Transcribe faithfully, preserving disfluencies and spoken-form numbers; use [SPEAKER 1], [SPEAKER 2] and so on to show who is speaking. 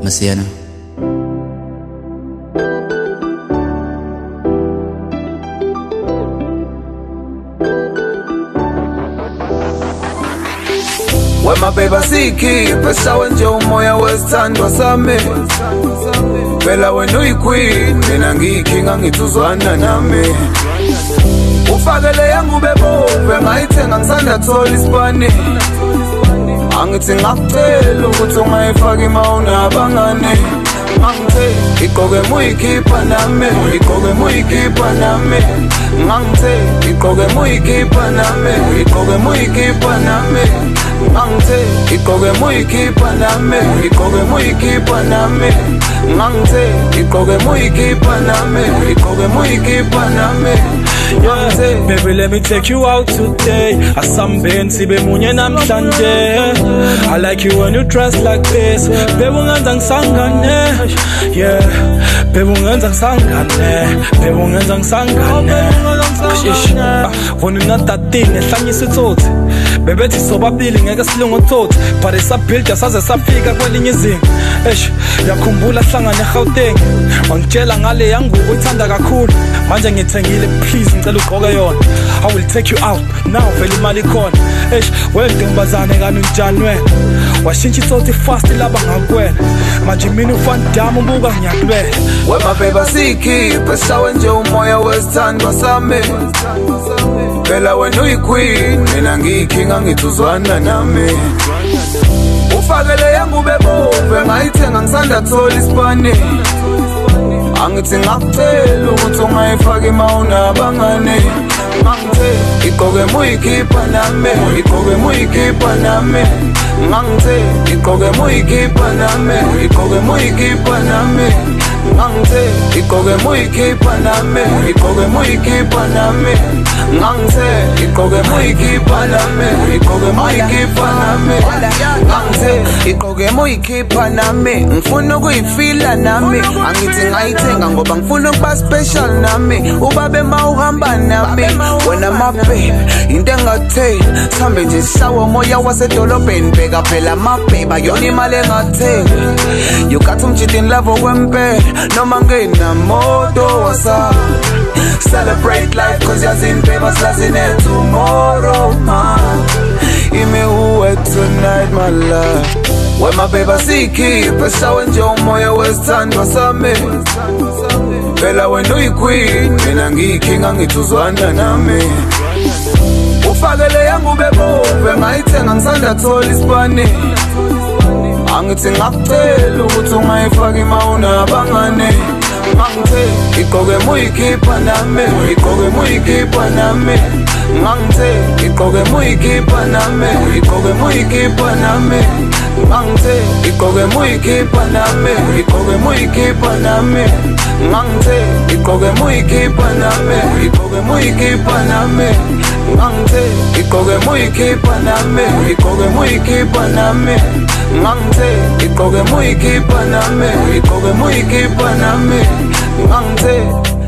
[SPEAKER 1] Masiano.
[SPEAKER 2] When my baby sikhiphe shawe nje umoya wesithandwa sami. Phela wena uyiqueen mina ngiyikhinga ngithi uzwana nami. Ufakele yangu bebove ngayithenga ngisanda thola isibani. Angithi ngakucela ukuthi ungayifaki ma unabangane. Ngangithe igqoke muyikhipha nami, igqoke muyikhipha nami. Ngangithe igqoke muyikhipha nami, igqoke muyikhipha nami. Ngangithe igqoke muyikhipha nami, igqoke muyikhipha nami. Ngangithe igqoke muyikhipha nami, igqoke muyikhipha nami.
[SPEAKER 3] Yeah, baby, let me take you out today. Asamben sibe munye namhlanje. I like you when you dress like this. Baby, ungenza ngisangane. Yeah, baby, ungenza ngisangane. Baby, ungenza ngisangane. Shish, wona ungathatini ehlanyisa itsotsi. Baby, thi sobabili ngeke silunga utsotsi. But isabuild saze safika kwelinye izinga. Eish, yakhumbula hlangana eGauteng. Wangitshela ngale yangubo ithanda kakhulu. Manje ngithengile please ngicela ugqoke yona. I will take you out now vele imali khona. Eish, wentombazane kani unjani wena? Washintsha itsotsi fast laba ngakwena. Manje mina uFan Dam ubuka ngiyakulwela.
[SPEAKER 2] When my baby sikhiphe shawe nje umoya wesithandwa sami. Phela wena uyiqueen mina ngiyikhinga ngithi uzwana nami. Ufakele yangu bebove ngayithenga ngisanda thola isibani. Angithi ngakucela ukuthi ungayifaki ma unabangane. Ngangithe igqoke muyikhipha nami, igqoke muyikhipha nami. Ngangithe igqoke muyikhipha nami, igqoke muyikhipha nami. Ngangithe igqoke muyikhipha nami, igqoke muyikhipha nami. Ngangithe igqoke muyikhipha nami, igqoke muyikhipha nami. Ngangithe igqoke muyikhipha nami, ngifuna ukuyifila nami. Angithi ngayithenga ngoba ngifuna ukuba special nami. Ubabe ma uhamba nami, wena my babe into engatheni. Sambe nje shawa moya wasedolobheni, bheka phela my babe ayona imali engatheni. You got some cheating love okwempela noma ngenamoto wasa. Celebrate life cause yazi impeba silazine tomorrow man. Ime uwe tonight my love. When my baby sikhiphe shawe nje umoya wesithandwa sami. Phela wena uyiqueen mina ngiyikhinga ngithi uzwana nami. Ufakele yangu bebove ngayithenga ngisanda thola isibani. Angithi ngakucela ukuthi ungayifaki ma unabangane. Ngangithe igqoke muyikhipha nami, igqoke muyikhipha nami. Ngangithe igqoke muyikhipha nami, igqoke muyikhipha nami. Ngangithe igqoke muyikhipha nami, igqoke muyikhipha nami. Ngangithe igqoke muyikhipha nami, igqoke muyikhipha nami. Ngangithe igqoke muyikhipha nami, igqoke muyikhipha nami. Ngangithe igqoke muyikhipha nami, igqoke muyikhipha nami. Ngangithe